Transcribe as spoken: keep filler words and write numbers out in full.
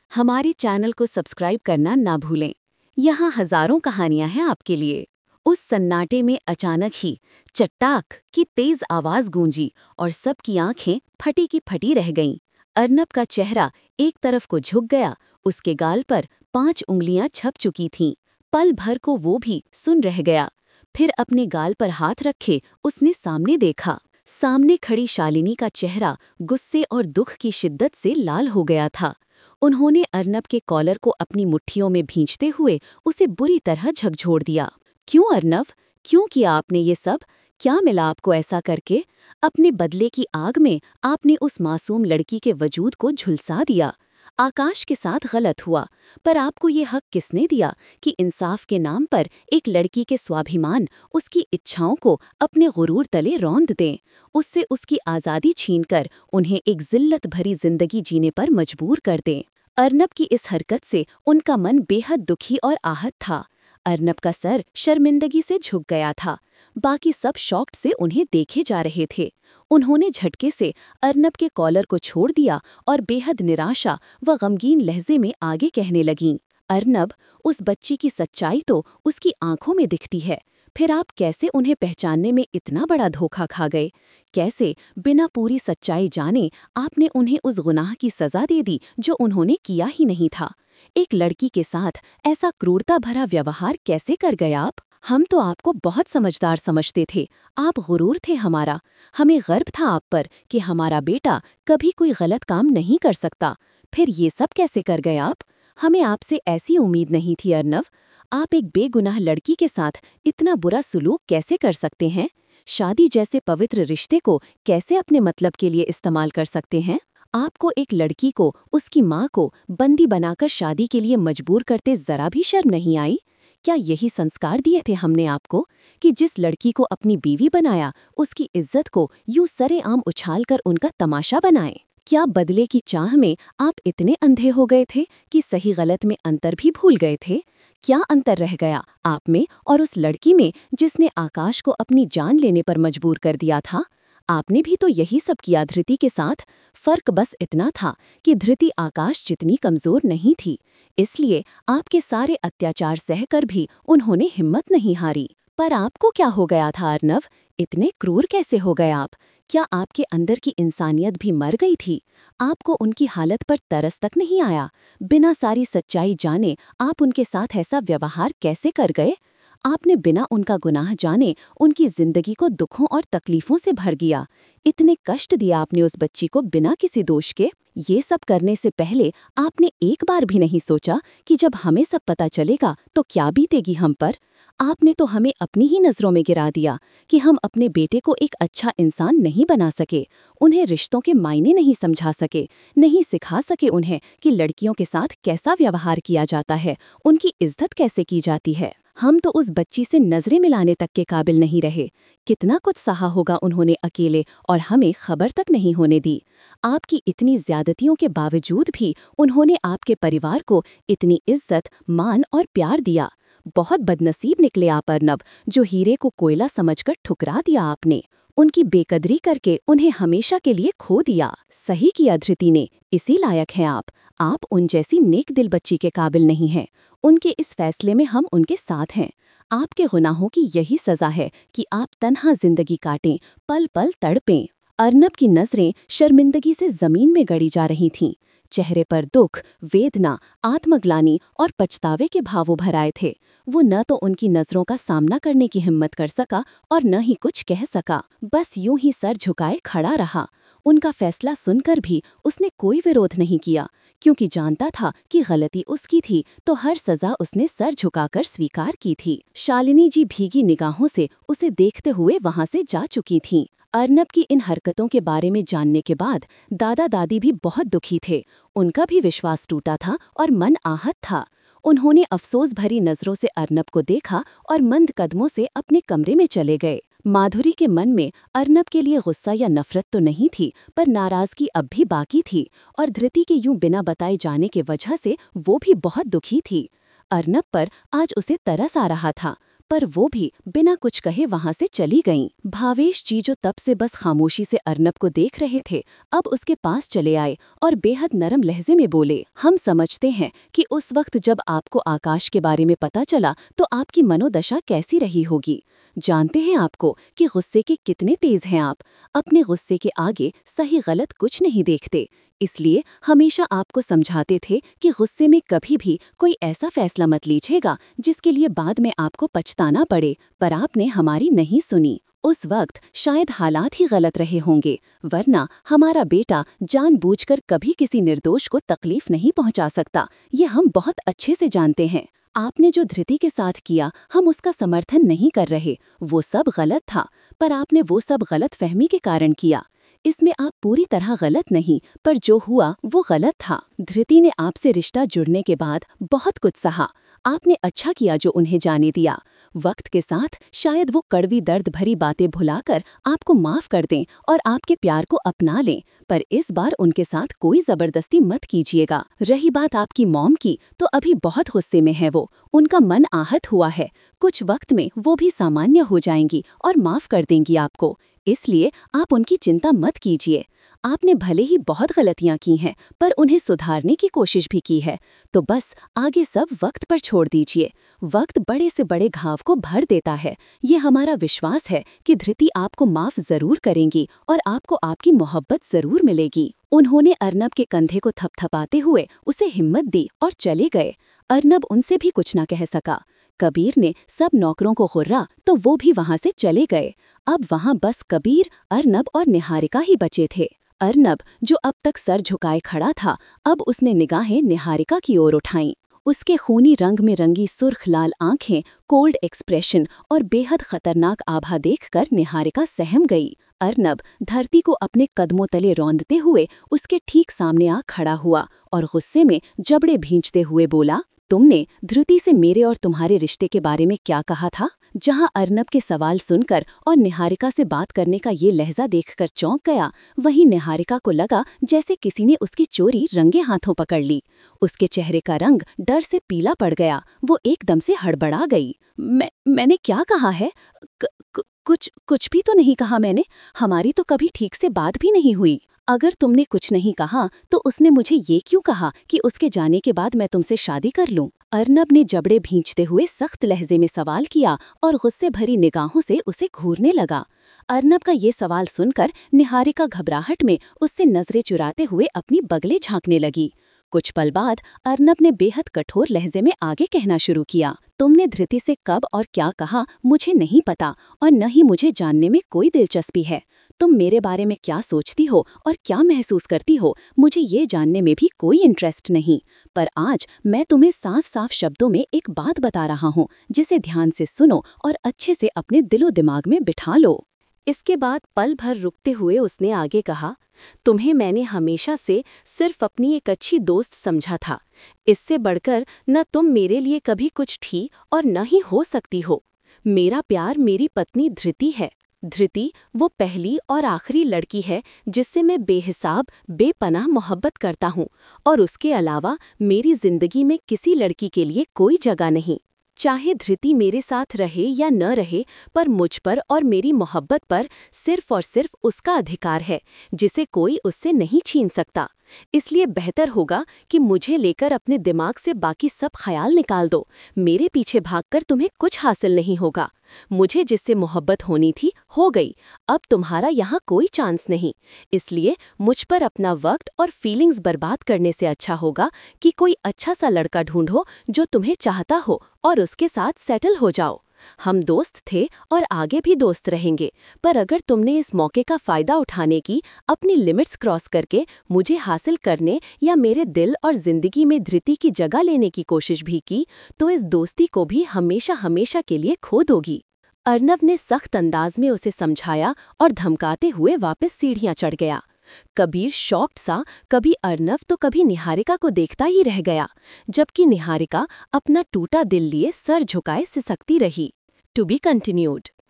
हमारे चैनल को सब्सक्राइब करना ना भूलें। यहाँ हजारों कहानियां हैं आपके लिए। उस सन्नाटे में अचानक ही चट्टाक की तेज आवाज गूंजी और सबकी आंखें फटी की फटी रह गईं। अर्नब का चेहरा एक तरफ को झुक गया, उसके गाल पर पांच उंगलियां छप चुकी थीं। पल भर को वो भी सुन रह गया। फिर अपने गाल पर हाथ रखे उसने सामने देखा। सामने खड़ी शालिनी का चेहरा गुस्से और दुख की शिद्दत से लाल हो गया था। उन्होंने अर्नब के कॉलर को अपनी मुट्ठियों में भींचते हुए उसे बुरी तरह झकझोर दिया। क्यों अर्नब, क्यों किया आपने ये सब? क्या मिला आपको ऐसा करके? अपने बदले की आग में आपने उस मासूम लड़की के वजूद को झुलसा दिया। आकाश के साथ गलत हुआ, पर आपको ये हक किसने दिया कि इंसाफ के नाम पर एक लड़की के स्वाभिमान, उसकी इच्छाओं को अपने गुरूर तले रौंद दें, उससे उसकी आज़ादी छीनकर उन्हें एक जिल्लत भरी जिंदगी जीने पर मजबूर कर दें? अर्नब की इस हरकत से उनका मन बेहद दुखी और आहत था। अर्नब का सर शर्मिंदगी से झुक गया था। बाकी सब शॉक्ड से उन्हें देखे जा रहे थे। उन्होंने झटके से अर्नब के कॉलर को छोड़ दिया और बेहद निराशा व गमगीन लहजे में आगे कहने लगीं, अर्नब, उस बच्ची की सच्चाई तो उसकी आंखों में दिखती है। फिर आप कैसे उन्हें पहचानने में इतना बड़ा धोखा खा गए? कैसे बिना पूरी सच्चाई जाने आपने उन्हें उस गुनाह की सजा दे दी जो उन्होंने किया ही नहीं था? एक लड़की के साथ ऐसा क्रूरता भरा व्यवहार कैसे कर गए आप? हम तो आपको बहुत समझदार समझते थे, आप गुरूर थे हमारा। हमें गर्व था आप पर कि हमारा बेटा कभी कोई गलत काम नहीं कर सकता। फिर ये सब कैसे कर गए आप? हमें आपसे ऐसी उम्मीद नहीं थी अर्नब। आप एक बेगुनाह लड़की के साथ इतना बुरा सुलूक कैसे कर सकते हैं? शादी जैसे पवित्र रिश्ते को कैसे अपने मतलब के लिए इस्तेमाल कर सकते हैं? आपको एक लड़की को, उसकी माँ को बंदी बनाकर शादी के लिए मजबूर करते जरा भी शर्म नहीं आई? क्या यही संस्कार दिए थे हमने आपको कि जिस लड़की को अपनी बीवी बनाया, उसकी इज्जत को यूं सरेआम उछालकर उनका तमाशा बनाएं? क्या बदले की चाह में आप इतने अंधे हो गए थे कि सही गलत में अंतर भी भूल गए थे? क्या अंतर रह गया आप में और उस लड़की में जिसने आकाश को अपनी जान लेने पर मजबूर कर दिया था? आपने भी तो यही सब किया धृति के साथ। फर्क बस इतना था कि धृति आकाश जितनी कमजोर नहीं थी, इसलिए आपके सारे अत्याचार सहकर भी उन्होंने हिम्मत नहीं हारी। पर आपको क्या हो गया था अर्नब? इतने क्रूर कैसे हो गए आप? क्या आपके अंदर की इंसानियत भी मर गई थी? आपको उनकी हालत पर तरस तक नहीं आया? बिना सारी सच्चाई जाने आप उनके साथ ऐसा व्यवहार कैसे कर गए? आपने बिना उनका गुनाह जाने उनकी जिंदगी को दुखों और तकलीफों से भर दिया। इतने कष्ट दिया आपने उस बच्ची को बिना किसी दोष के। ये सब करने से पहले आपने एक बार भी नहीं सोचा कि जब हमें सब पता चलेगा तो क्या बीतेगी हम पर? आपने तो हमें अपनी ही नज़रों में गिरा दिया कि हम अपने बेटे को एक अच्छा इंसान नहीं बना सके, उन्हें रिश्तों के मायने नहीं समझा सके, नहीं सिखा सके उन्हें कि लड़कियों के साथ कैसा व्यवहार किया जाता है, उनकी इज्जत कैसे की जाती है। हम तो उस बच्ची से नजरें मिलाने तक के काबिल नहीं रहे। कितना कुछ सहा होगा उन्होंने अकेले और हमें खबर तक नहीं होने दी। आपकी इतनी ज्यादतियों के बावजूद भी उन्होंने आपके परिवार को इतनी इज्जत, मान और प्यार दिया। बहुत बदनसीब निकले आप अर्नब, जो हीरे को कोयला समझकर ठुकरा दिया आपने। उनकी बेकदरी करके उन्हें हमेशा के लिए खो दिया। सही किया धृति ने, इसी लायक हैं आप। आप उन जैसी नेक दिल बच्ची के काबिल नहीं हैं। उनके इस फैसले में हम उनके साथ हैं। आपके गुनाहों की यही सजा है कि आप तन्हा जिंदगी काटें, पल पल तड़पें। अर्नब की नजरें शर्मिंदगी से जमीन में गड़ी जा रही थीं। चेहरे पर दुख, वेदना, आत्मग्लानि और पछतावे के भाव उभर आए थे। वो न तो उनकी नजरों का सामना करने की हिम्मत कर सका और न ही कुछ कह सका। बस यूं ही सर झुकाए खड़ा रहा। उनका फैसला सुनकर भी उसने कोई विरोध नहीं किया, क्योंकि जानता था कि गलती उसकी थी तो हर सजा उसने सर झुकाकर स्वीकार की थी। शालिनी जी भीगी निगाहों से उसे देखते हुए वहां से जा चुकी थीं। अर्नब की इन हरकतों के बारे में जानने के बाद दादा दादी भी बहुत दुखी थे। उनका भी विश्वास टूटा था और मन आहत था। उन्होंने अफसोस भरी नजरों से अर्नब को देखा और मंद कदमों से अपने कमरे में चले गए। माधुरी के मन में अर्नब के लिए गुस्सा या नफरत तो नहीं थी, पर नाराजगी अब भी बाकी थी और धृति के यूं बिना बताए जाने के वजह से वो भी बहुत दुखी थी। अर्नब पर आज उसे तरस आ रहा था, पर वो भी बिना कुछ कहे वहां से चली गईं। भावेश जी जो तब से बस खामोशी से अर्नब को देख रहे थे, अब उसके पास चले आए और बेहद नरम लहजे में बोले, हम समझते हैं कि उस वक्त जब आपको आकाश के बारे में पता चला तो आपकी मनोदशा कैसी रही होगी। जानते हैं आपको कि गुस्से के कितने तेज हैं आप। अपने गुस्से के आगे सही गलत कुछ नहीं देखते, इसलिए हमेशा आपको समझाते थे कि गुस्से में कभी भी कोई ऐसा फैसला मत लीजिएगा जिसके लिए बाद में आपको पछताना पड़े, पर आपने हमारी नहीं सुनी। उस वक्त शायद हालात ही गलत रहे होंगे, वरना हमारा बेटा जानबूझकर कभी किसी निर्दोष को तकलीफ नहीं पहुंचा सकता, ये हम बहुत अच्छे से जानते हैं। आपने जो धृति के साथ किया, हम उसका समर्थन नहीं कर रहे, वो सब गलत था, पर आपने वो सब गलत फहमी के कारण किया। इसमें आप पूरी तरह गलत नहीं, पर जो हुआ वो गलत था। धृति ने आपसे रिश्ता जुड़ने के बाद बहुत कुछ सहा, आपने अच्छा किया जो उन्हें जाने दिया। वक्त के साथ शायद वो कड़वी दर्द भरी बातें भुलाकर आपको माफ कर दें और आपके प्यार को अपना लें, पर इस बार उनके साथ कोई जबरदस्ती मत कीजिएगा। रही बात आपकी मॉम की, तो अभी बहुत गुस्से में है वो, उनका मन आहत हुआ है। कुछ वक्त में वो भी सामान्य हो जाएंगी और माफ कर देंगी आपको, इसलिए आप उनकी चिंता मत कीजिए। आपने भले ही बहुत गलतियां की हैं, पर उन्हें सुधारने की कोशिश भी की है, तो बस आगे सब वक्त पर छोड़ दीजिए। वक्त बड़े से बड़े घाव को भर देता है। ये हमारा विश्वास है कि धृति आपको माफ जरूर करेंगी और आपको आपकी मोहब्बत जरूर मिलेगी। उन्होंने अर्नब के कंधे को थपथपाते हुए उसे हिम्मत दी और चले गए। अर्नब उनसे भी कुछ न कह सका। कबीर ने सब नौकरों को घुर्रा तो वो भी वहां से चले गए। अब वहां बस कबीर, अर्नब और निहारिका ही बचे थे। अर्नब, जो अब तक सर झुकाए खड़ा था, अब उसने निगाहें निहारिका की ओर उठाईं। उसके खूनी रंग में रंगी सुर्ख लाल आंखें, कोल्ड एक्सप्रेशन और बेहद खतरनाक आभा देखकर निहारिका सहम गई। अर्नब धरती को अपने कदमों तले रौंदते हुए उसके ठीक सामने आ खड़ा हुआ और गुस्से में जबड़े भींचते हुए बोला, तुमने धृति से मेरे और तुम्हारे रिश्ते के बारे में क्या कहा था? जहां अर्नब के सवाल सुनकर और निहारिका से बात करने का ये लहजा देखकर चौंक गया, वहीं निहारिका को लगा जैसे किसी ने उसकी चोरी रंगे हाथों पकड़ ली। उसके चेहरे का रंग डर से पीला पड़ गया, वो एकदम से हड़बड़ा गई। मैं मैंने क्या कहा है? क, क, कुछ कुछ भी तो नहीं कहा मैंने। हमारी तो कभी ठीक से बात भी नहीं हुई। अगर तुमने कुछ नहीं कहा तो उसने मुझे ये क्यों कहा कि उसके जाने के बाद मैं तुमसे शादी कर लूं? अर्नब ने जबड़े भींचते हुए सख्त लहजे में सवाल किया और गुस्से भरी निगाहों से उसे घूरने लगा। अर्नब का ये सवाल सुनकर निहारिका घबराहट में उससे नजरें चुराते हुए अपनी बगले झांकने लगी। कुछ पल बाद अर्नब ने बेहद कठोर लहजे में आगे कहना शुरू किया, तुमने धृति से कब और क्या कहा मुझे नहीं पता और न ही मुझे जानने में कोई दिलचस्पी है। तुम मेरे बारे में क्या सोचती हो और क्या महसूस करती हो, मुझे ये जानने में भी कोई इंटरेस्ट नहीं। पर आज मैं तुम्हें साफ साफ शब्दों में एक बात बता रहा हूँ, जिसे ध्यान से सुनो और अच्छे से अपने दिलो दिमाग में बिठा लो। इसके बाद पल भर रुकते हुए उसने आगे कहा, तुम्हें मैंने हमेशा से सिर्फ अपनी एक अच्छी दोस्त समझा था। इससे बढ़कर न तुम मेरे लिए कभी कुछ थी और न ही हो सकती हो। मेरा प्यार मेरी पत्नी धृति है। धृति वो पहली और आखिरी लड़की है जिससे मैं बेहिसाब बेपनाह मोहब्बत करता हूँ, और उसके अलावा मेरी जिंदगी में किसी लड़की के लिए कोई जगह नहीं। चाहे धृति मेरे साथ रहे या न रहे, पर मुझ पर और मेरी मोहब्बत पर सिर्फ और सिर्फ उसका अधिकार है, जिसे कोई उससे नहीं छीन सकता। इसलिए बेहतर होगा कि मुझे लेकर अपने दिमाग से बाकी सब ख्याल निकाल दो। मेरे पीछे भागकर तुम्हें कुछ हासिल नहीं होगा। मुझे जिससे मोहब्बत होनी थी हो गई, अब तुम्हारा यहाँ कोई चांस नहीं। इसलिए मुझ पर अपना वक्त और फीलिंग्स बर्बाद करने से अच्छा होगा कि कोई अच्छा सा लड़का ढूंढो जो तुम्हें चाहता हो और उसके साथ सेटल हो जाओ। हम दोस्त थे और आगे भी दोस्त रहेंगे, पर अगर तुमने इस मौके का फ़ायदा उठाने की, अपनी लिमिट्स क्रॉस करके मुझे हासिल करने या मेरे दिल और ज़िंदगी में धृति की जगह लेने की कोशिश भी की, तो इस दोस्ती को भी हमेशा हमेशा के लिए खो दोगी। अर्नब ने सख्त अंदाज में उसे समझाया और धमकाते हुए वापस सीढ़ियां चढ़ गया। कबीर शॉक्ड सा कभी अर्नब तो कभी निहारिका को देखता ही रह गया, जबकि निहारिका अपना टूटा दिल लिए सर झुकाए सिसकती रही। To be continued.